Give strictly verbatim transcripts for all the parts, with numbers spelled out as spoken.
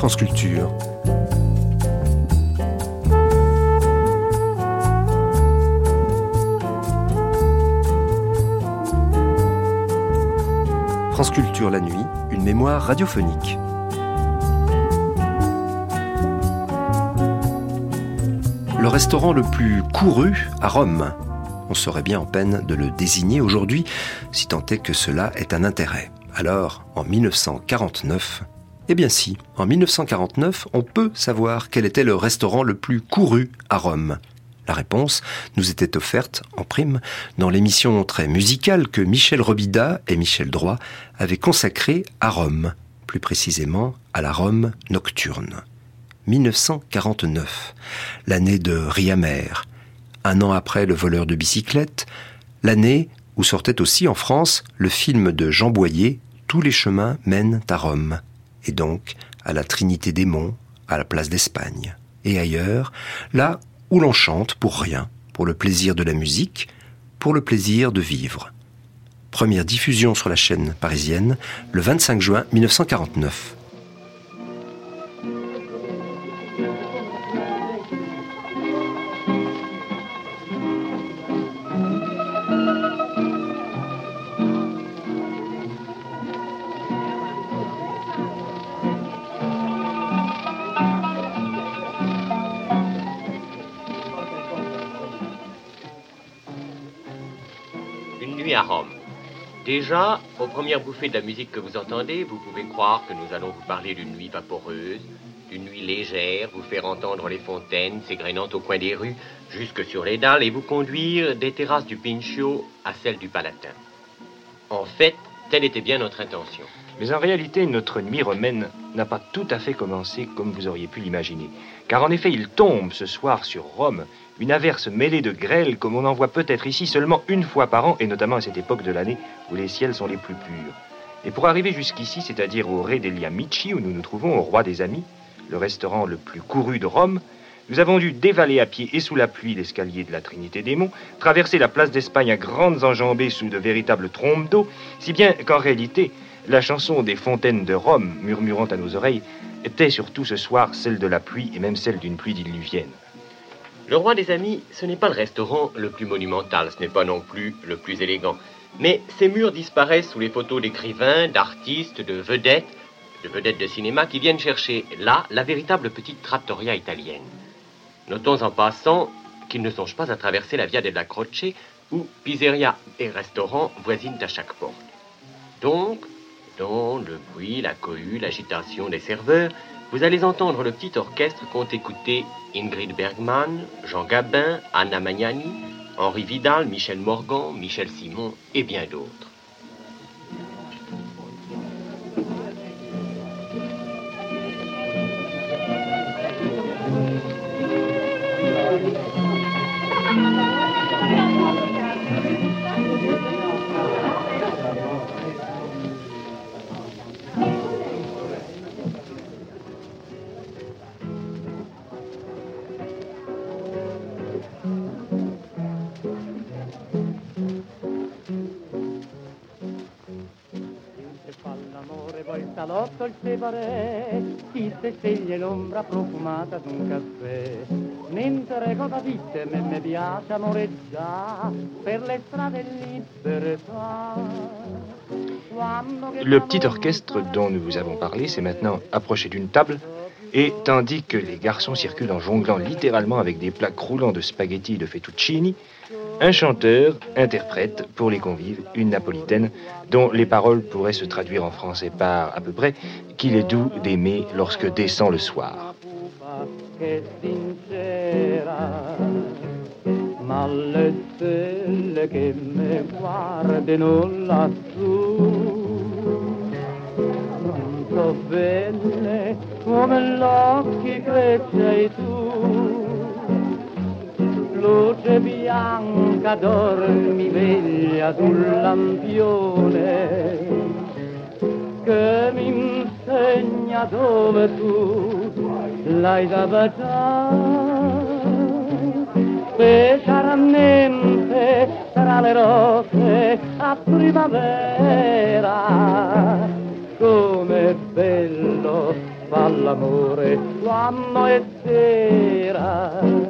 France Culture. France Culture la nuit, une mémoire radiophonique. Le restaurant le plus couru à Rome. On serait bien en peine de le désigner aujourd'hui, si tant est que cela ait un intérêt. Alors, en mille neuf cent quarante-neuf, eh bien si, en mille neuf cent quarante-neuf, on peut savoir quel était le restaurant le plus couru à Rome. La réponse nous était offerte en prime dans l'émission très musicale que Michel Robida et Michel Droit avaient consacrée à Rome, plus précisément à la Rome nocturne. mille neuf cent quarante-neuf, l'année de Riamer, un an après Le voleur de bicyclette, l'année où sortait aussi en France le film de Jean Boyer, Tous les chemins mènent à Rome, et donc à la Trinité des Monts, à la place d'Espagne, et ailleurs, là où l'on chante pour rien, pour le plaisir de la musique, pour le plaisir de vivre. Première diffusion sur la chaîne parisienne, le vingt-cinq juin mille neuf cent quarante-neuf. À Rome. Déjà, aux premières bouffées de la musique que vous entendez, vous pouvez croire que nous allons vous parler d'une nuit vaporeuse, d'une nuit légère, vous faire entendre les fontaines s'égrénant au coin des rues, jusque sur les dalles, et vous conduire des terrasses du Pincio à celles du Palatin. En fait, telle était bien notre intention. Mais en réalité, notre nuit romaine n'a pas tout à fait commencé comme vous auriez pu l'imaginer. Car en effet, il tombe ce soir sur Rome une averse mêlée de grêle comme on en voit peut-être ici seulement une fois par an, et notamment à cette époque de l'année où les ciels sont les plus purs. Et pour arriver jusqu'ici, c'est-à-dire au Re degli Amici, où nous nous trouvons, au Roi des Amis, le restaurant le plus couru de Rome, nous avons dû dévaler à pied et sous la pluie l'escalier de la Trinité des Monts, traverser la place d'Espagne à grandes enjambées sous de véritables trompes d'eau, si bien qu'en réalité, la chanson des fontaines de Rome, murmurant à nos oreilles, était surtout ce soir celle de la pluie et même celle d'une pluie diluvienne. Le Roi des Amis, ce n'est pas le restaurant le plus monumental, ce n'est pas non plus le plus élégant. Mais ses murs disparaissent sous les photos d'écrivains, d'artistes, de vedettes, de vedettes de cinéma qui viennent chercher là la véritable petite trattoria italienne. Notons en passant qu'ils ne songent pas à traverser la Via della Croce où pizzeria et restaurant voisinent à chaque porte. Donc, dans le bruit, la cohue, l'agitation des serveurs, vous allez entendre le petit orchestre qu'ont écouté Ingrid Bergman, Jean Gabin, Anna Magnani, Henri Vidal, Michel Morgan, Michel Simon et bien d'autres. Salotto il sebare, chi se sceglie l'ombra profumata d'un caffè, mentre cosa dite me me piace amoreggiare per le strade libertà. Le petit orchestre dont nous vous avons parlé s'est maintenant approché d'une table, et tandis que les garçons circulent en jonglant littéralement avec des plats croulants de spaghettis et de fettuccini, un chanteur interprète pour les convives une napolitaine dont les paroles pourraient se traduire en français par à peu près « qu'il est doux d'aimer lorsque descend le soir ». Ma le stelle che me guardano lassù non so belle come l'occhio che c'hai tu. Luce bianca dormiveglia sul lampione che mi insegna dove tu l'hai da baciare, specialmente tra le rose a primavera, com'è bello fa l'amore quando è sera.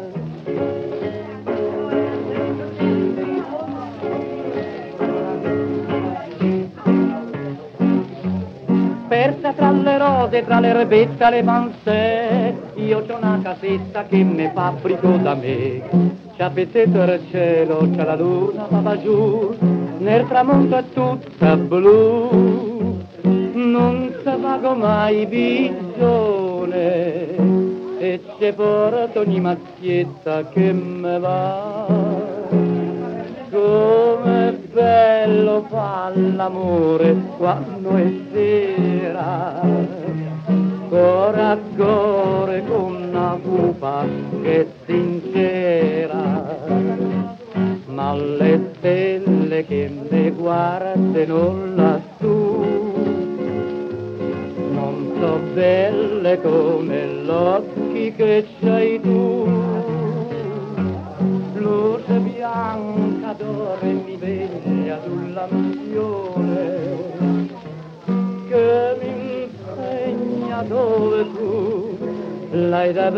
Persa tra le rose, tra le erbette, le manse, io c'ho una casetta che me fabbrico da me. C'ha pettetto il cielo, c'è la luna, ma va giù, nel tramonto è tutta blu. Non sa vago mai visione, e c'è porta ogni mazzietta che me va. Com'è bello fa l'amore quando è sera, core a core con una pupa che è sincera, ma le stelle che ne guardano lassù non so belle come l'occhi che c'hai tu. Luce bianca d'oro e mi veglia sull'ambizione che mi insegna dove tu l'hai da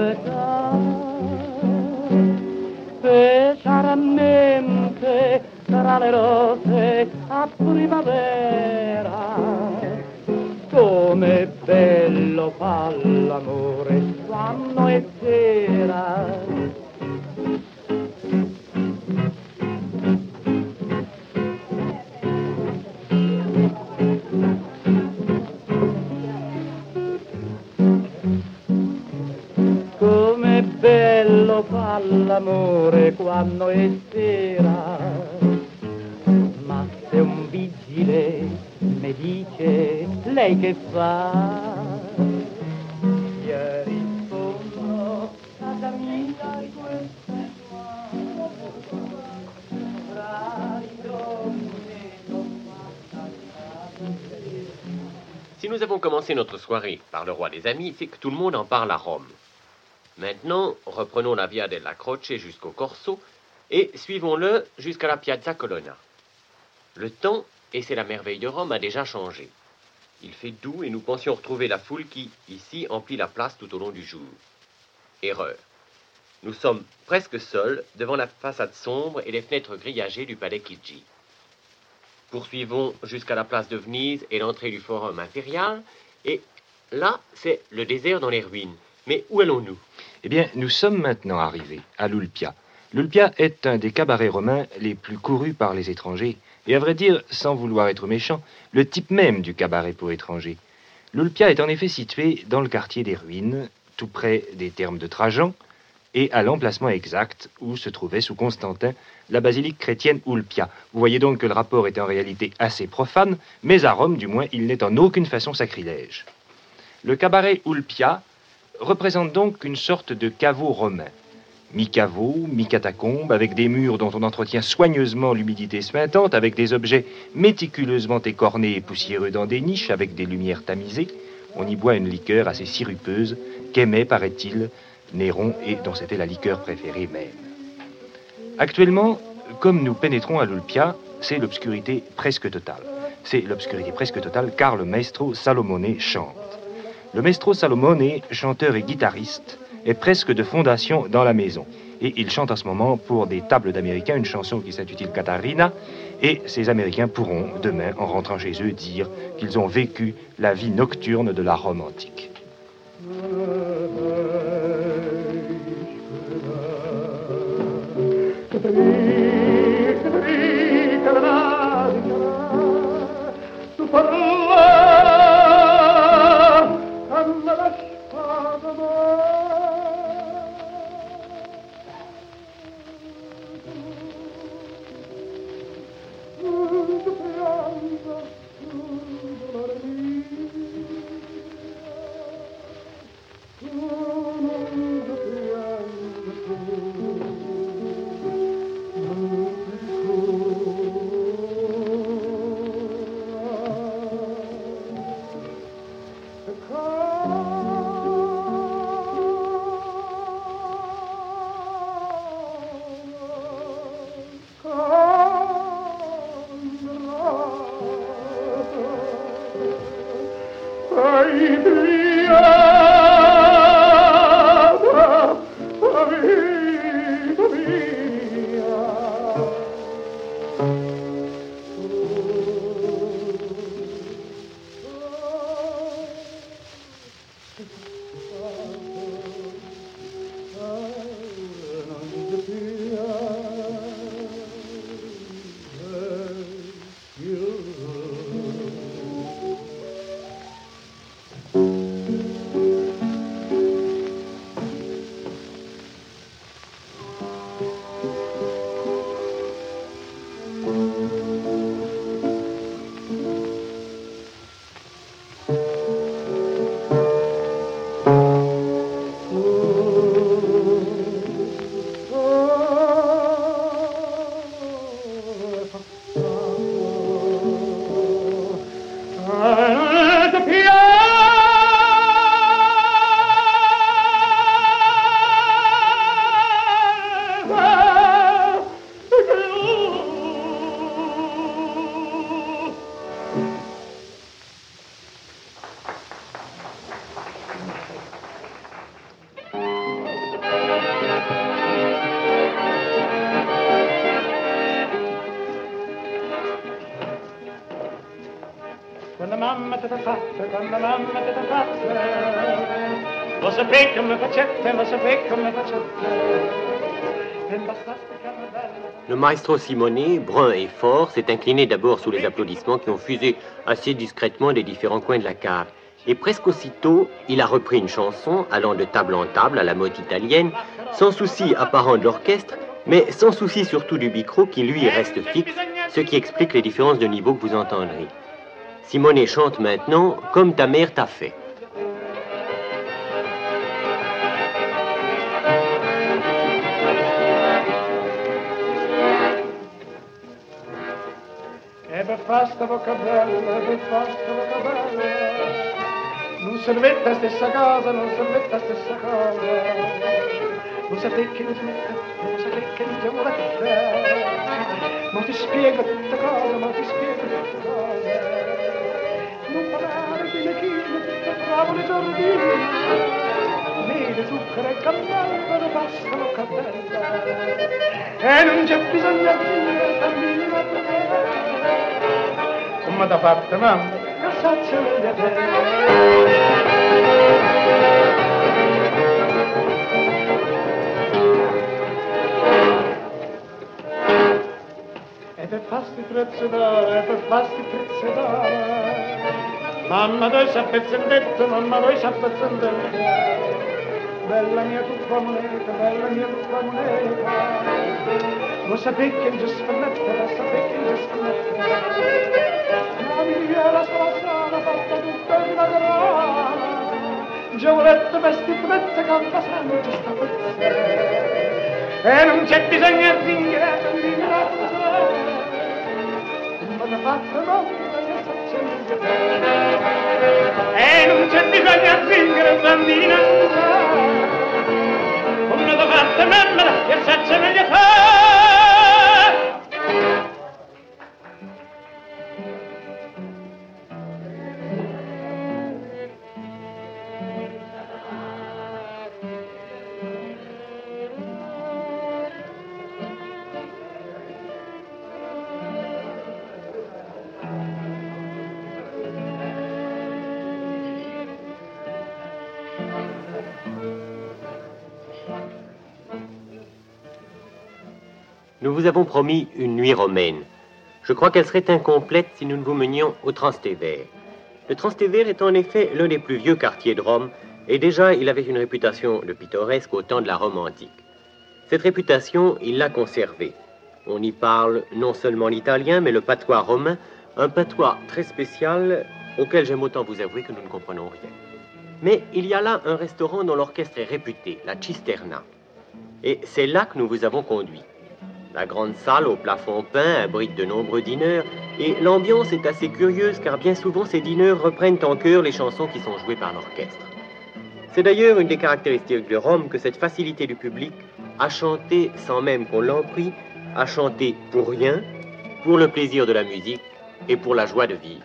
beccare, specialmente tra le rose a primavera. Come bello fa l'amore quando è sera. Come bello fa l'amore quando è sera, ma se un vigile mi dice lei che fa, io rispondo casa mia di queste Si nous avons commencé notre soirée par le roi des amis, c'est que tout le monde en parle à Rome. Maintenant, reprenons la Via della Croce jusqu'au Corso et suivons-le jusqu'à la Piazza Colonna. Le temps, et c'est la merveille de Rome, a déjà changé. Il fait doux et nous pensions retrouver la foule qui, ici, emplit la place tout au long du jour. Erreur. Nous sommes presque seuls devant la façade sombre et les fenêtres grillagées du palais Chigi. Poursuivons jusqu'à la place de Venise et l'entrée du Forum impérial, et là, c'est le désert dans les ruines. Mais où allons-nous? Eh bien, nous sommes maintenant arrivés à l'Ulpia. L'Ulpia est un des cabarets romains les plus courus par les étrangers, et à vrai dire, sans vouloir être méchant, le type même du cabaret pour étrangers. L'Ulpia est en effet situé dans le quartier des ruines, tout près des thermes de Trajan, et à l'emplacement exact où se trouvait sous Constantin la basilique chrétienne Ulpia. Vous voyez donc que le rapport est en réalité assez profane, mais à Rome, du moins, il n'est en aucune façon sacrilège. Le cabaret Ulpia représente donc une sorte de caveau romain. Mi-caveau, mi-catacombe, avec des murs dont on entretient soigneusement l'humidité suintante, avec des objets méticuleusement écornés et poussiéreux dans des niches, avec des lumières tamisées. On y boit une liqueur assez sirupeuse qu'aimait, paraît-il, Néron et dont c'était la liqueur préférée même. Actuellement, comme nous pénétrons à l'Ulpia, c'est l'obscurité presque totale. C'est l'obscurité presque totale car le maestro Salomone chante. Le maestro Salomone, chanteur et guitariste, est presque de fondation dans la maison. Et il chante en ce moment pour des tables d'Américains une chanson qui s'intitule Catarina. Et ces Américains pourront, demain, en rentrant chez eux, dire qu'ils ont vécu la vie nocturne de la Rome antique. t'avete fatte quando mamma t'avete fatte? Lo sapete come facette, lo sapete come facette? E bastaste carnevale. Le maestro Simonet, brun et fort, s'est incliné d'abord sous les applaudissements qui ont fusé assez discrètement des différents coins de la cave. Et presque aussitôt, il a repris une chanson allant de table en table à la mode italienne, sans souci apparent de l'orchestre, mais sans souci surtout du micro qui lui reste fixe, ce qui explique les différences de niveau que vous entendrez. Simonet chante maintenant « Comme ta mère t'a fait ». Basta bocca bella, che basta bocca bella, non servetta stessa cosa, non servetta stessa cosa, non sapete che non smette, non sapete che non ti vuole fare, ma ti spiego tutte cose, ma ti spiego tutte cose, non parlare di le chine, tutte tavole giardini, mele, zucchero e cannella, basta bocca bella, e non c'è bisogno di bambini ma come da parte mamma, che sazio di te. E per farsi prezzo d'oro, e per farsi prezzo d'oro, mamma dove si appezzendetto, mamma dove si appezzendetto, bella mia tua moneta, bella mia tua moneta, lo sapete che non ci sfannetta, lo sapete che non ci sfannetta. La strada fatta tutta in una grana, Giavoletta vestito mezza campa sangue ci sta pezza, e non c'è bisogno di zingare, di mirare, ma da fatta non e non c'è bisogno di zingare, bambina, come da fatta mamma, che s'accia meglio fare. Nous vous avons promis une nuit romaine. Je crois qu'elle serait incomplète si nous ne vous menions au Trastevere. Le Trastevere est en effet l'un des plus vieux quartiers de Rome, et déjà il avait une réputation de pittoresque au temps de la Rome antique. Cette réputation, il l'a conservée. On y parle non seulement l'italien, mais le patois romain, un patois très spécial auquel j'aime autant vous avouer que nous ne comprenons rien. Mais il y a là un restaurant dont l'orchestre est réputé, la Cisterna. Et c'est là que nous vous avons conduit. La grande salle au plafond peint abrite de nombreux dîneurs et l'ambiance est assez curieuse car bien souvent ces dîneurs reprennent en chœur les chansons qui sont jouées par l'orchestre. C'est d'ailleurs une des caractéristiques de Rome que cette facilité du public à chanter sans même qu'on l'en prie, à chanter pour rien, pour le plaisir de la musique et pour la joie de vivre.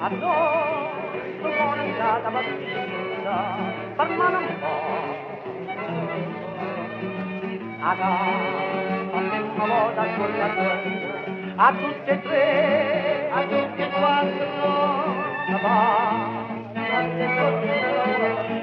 a noi, tu buona andata mattina, per mano un po'. A casa, una volta con la guerra, a tutte e tre, a tutti e quattro, la va, a te sotto.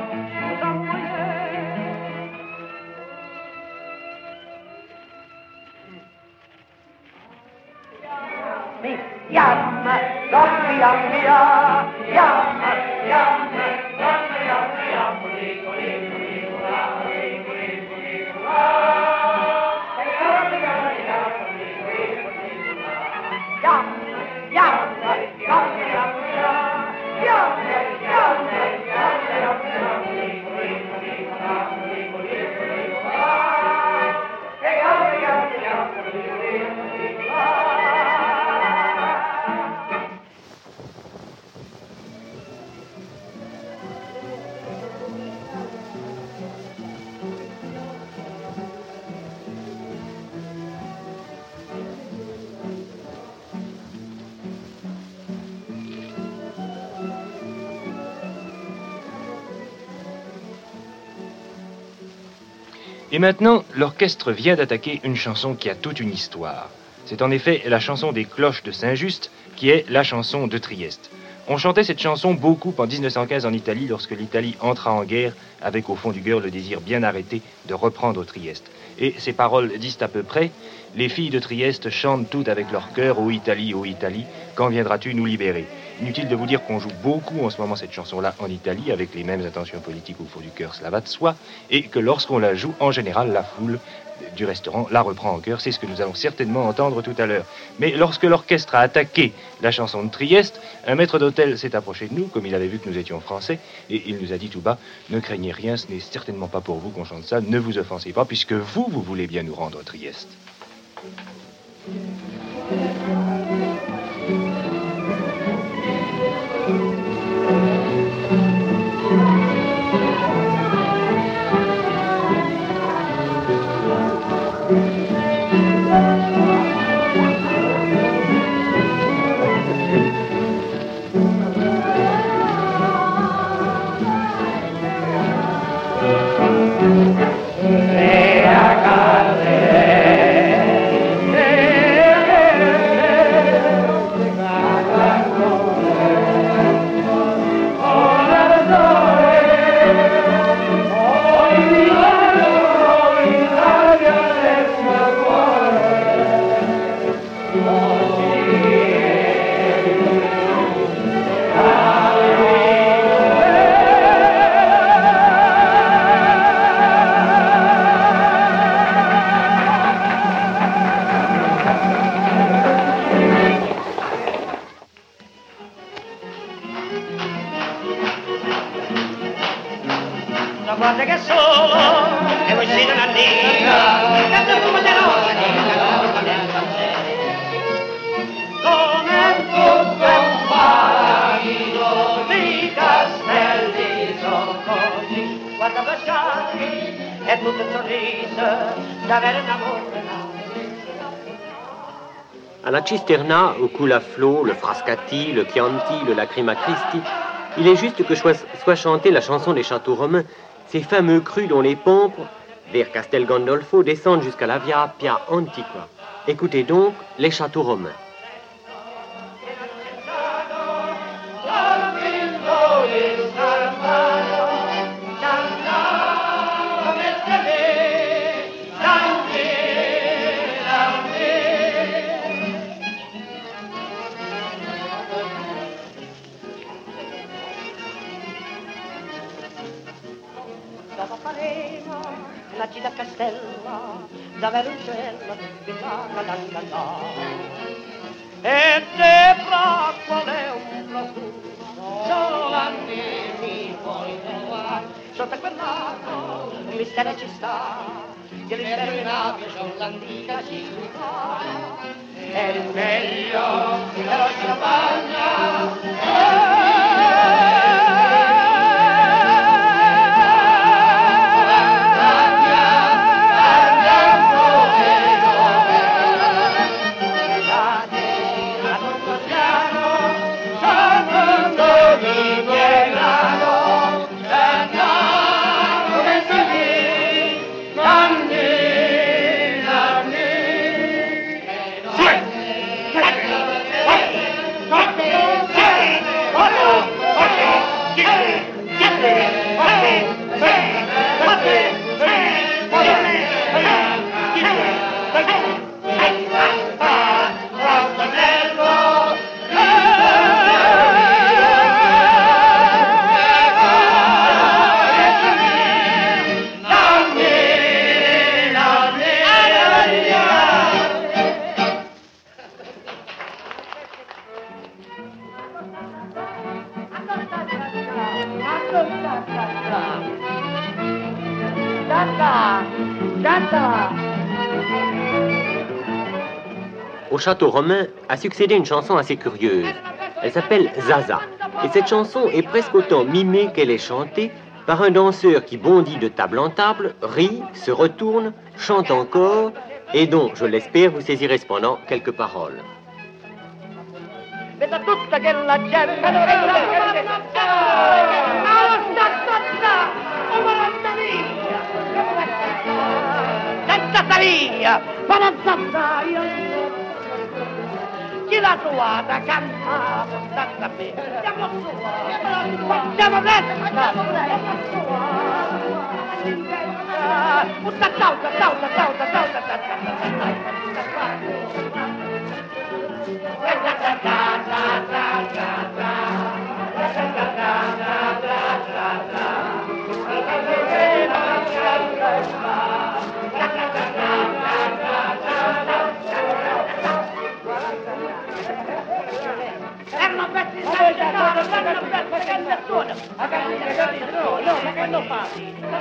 Yamma, doppi yamma, yamma, yamma, doppi yamma, yamma, lico, lico, lico, la, lico, lico, lico, la. E yamma, yamma, yamma, lico, lico, lico, la. Yamma, yamma, doppi yamma, yamma, yamma, yamma, yamma, lico, lico, lico, la, lico, lico, lico, la. E yamma, yamma, yamma, lico, lico, lico, la. Et maintenant, l'orchestre vient d'attaquer une chanson qui a toute une histoire. C'est en effet la chanson des cloches de Saint-Just, qui est la chanson de Trieste. On chantait cette chanson beaucoup en dix-neuf cent quinze en Italie, lorsque l'Italie entra en guerre, avec au fond du cœur le désir bien arrêté de reprendre Trieste. Et ces paroles disent à peu près: les filles de Trieste chantent toutes avec leur cœur, ô Italie, ô Italie, quand viendras-tu nous libérer? Inutile de vous dire qu'on joue beaucoup en ce moment cette chanson-là en Italie, avec les mêmes intentions politiques au fond du cœur, cela va de soi, et que lorsqu'on la joue, en général, la foule du restaurant la reprend en chœur. C'est ce que nous allons certainement entendre tout à l'heure. Mais lorsque l'orchestre a attaqué la chanson de Trieste, un maître d'hôtel s'est approché de nous, comme il avait vu que nous étions français, et il nous a dit tout bas: ne craignez rien, ce n'est certainement pas pour vous qu'on chante ça, ne vous offensez pas, puisque vous, vous voulez bien nous rendre Trieste. Guarda che solo e voi siete una nera, canta come le rose, come tutto è un paradiso di castelli sono così. Guarda Pascali, è tutto un sorriso, d'avere un amore. À la cisterna, où coule à flot le frascati, le chianti, le lacrima Christi, il est juste que soit chantée la chanson des châteaux romains, ces fameux crus dont les pompes, vers Castel Gandolfo, descendent jusqu'à la Via Appia Antiqua. Écoutez donc les châteaux romains. La città castella, dove l'uccella, la la la la. E te fra qual è un profumo, solo l'anni puoi trovare. Sotto quel lago, un mistero ci sta, che l'intero in abbia c'è l'antica città. È il meglio della campagna. Son Au château romain a succédé une chanson assez curieuse. Elle s'appelle Zaza. Et cette chanson est presque autant mimée qu'elle est chantée par un danseur qui bondit de table en table, rit, se retourne, chante encore, et dont, je l'espère, vous saisirez cependant quelques paroles. Chi l'ha trovata canta portata a me, siamo sua, siamo presto, siamo presto, tutta tauta, tauta, tauta, tauta, erano pezzi di sanità, erano pezzi di canzone, a canzone, no, ma che non fa?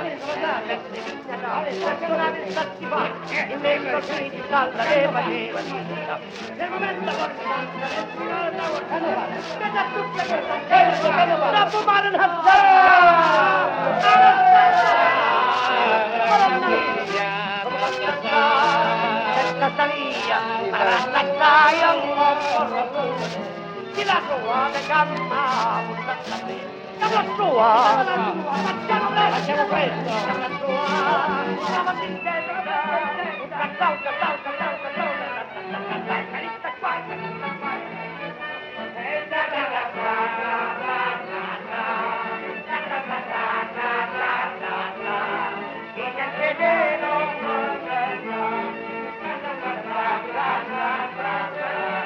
Invece di salta che faceva nel momento dopo mare chi la trova che canta portata a me, siamo sua, facciamo presto, facciamo presto, siamo sua, siamo intesa, tutta causa, causa, causa, causa, dai, carista qua, carista qua, e da da da da da da da da da da da chi che crede non morrà, da da da da da da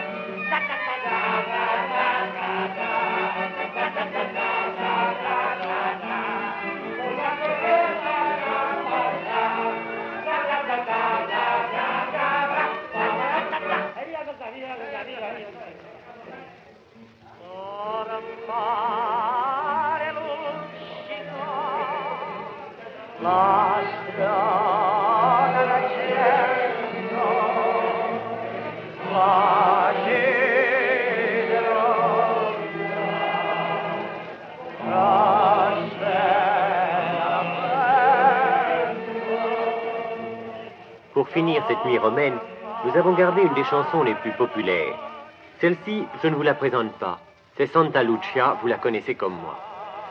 la strada del cielo, la cielo, la stella. Pour finir cette nuit romaine, nous avons gardé une des chansons les plus populaires. Celle-ci, je ne vous la présente pas. C'est Santa Lucia, vous la connaissez comme moi.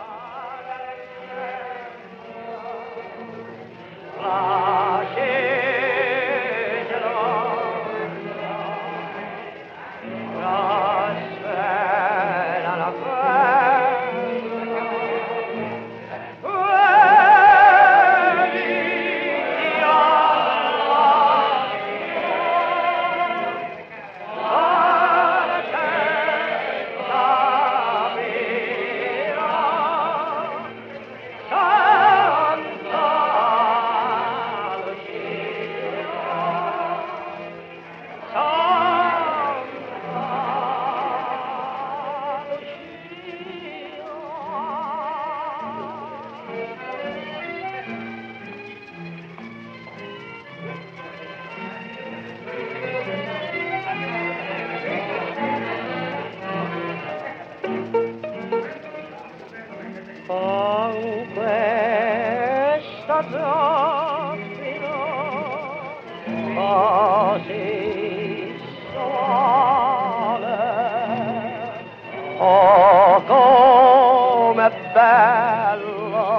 Oh, come bello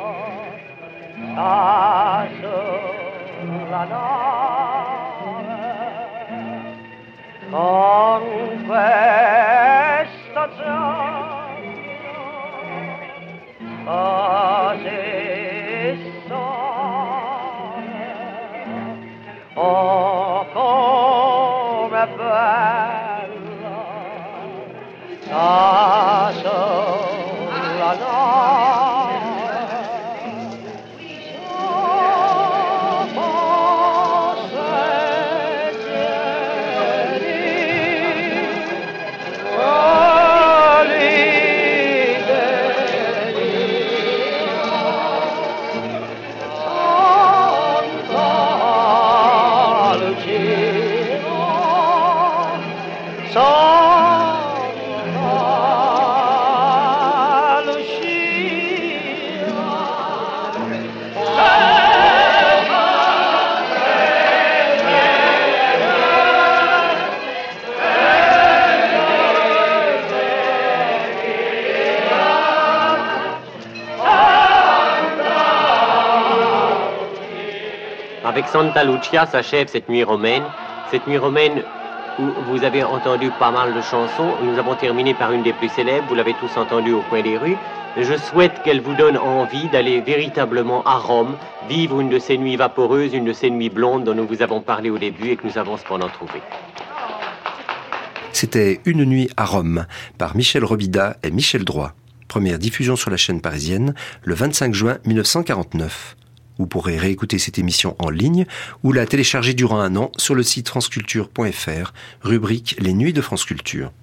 sta sulla nave con questo giorno così sole. Oh, come bello sta sulla nave sopra sentieri Avec Santa Lucia s'achève cette nuit romaine. Cette nuit romaine où vous avez entendu pas mal de chansons. Nous avons terminé par une des plus célèbres, vous l'avez tous entendu au coin des rues. Je souhaite qu'elle vous donne envie d'aller véritablement à Rome, vivre une de ces nuits vaporeuses, une de ces nuits blondes dont nous vous avons parlé au début et que nous avons cependant trouvé. C'était Une nuit à Rome par Michel Robida et Michel Droit. Première diffusion sur la chaîne parisienne le vingt-cinq juin mille neuf cent quarante-neuf. Vous pourrez réécouter cette émission en ligne ou la télécharger durant un an sur le site franceculture point f r, rubrique Les Nuits de France Culture.